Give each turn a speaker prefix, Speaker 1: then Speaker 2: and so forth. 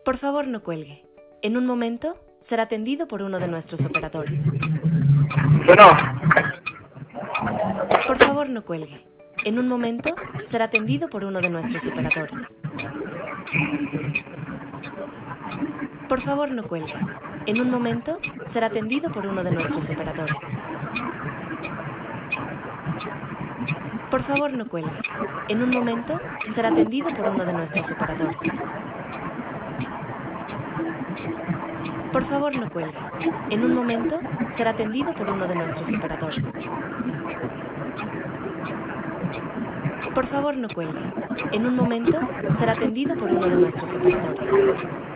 Speaker 1: Por favor, no cuelgue. En un momento será atendido por uno de nuestros operadores.
Speaker 2: Bueno,
Speaker 1: Por favor, no cuelgue. En un momento será atendido por uno de nuestros operadores. Por favor, no cuelgue. En un momento será atendido por uno de nuestros operadores. Por favor, no cuelgue. En un momento será atendido por uno de nuestros operadores. Por favor, no cuelgue. En un momento será atendido por uno de nuestros operadores. Por favor, no cuelgue. En un momento será atendido por uno de nuestros operadores.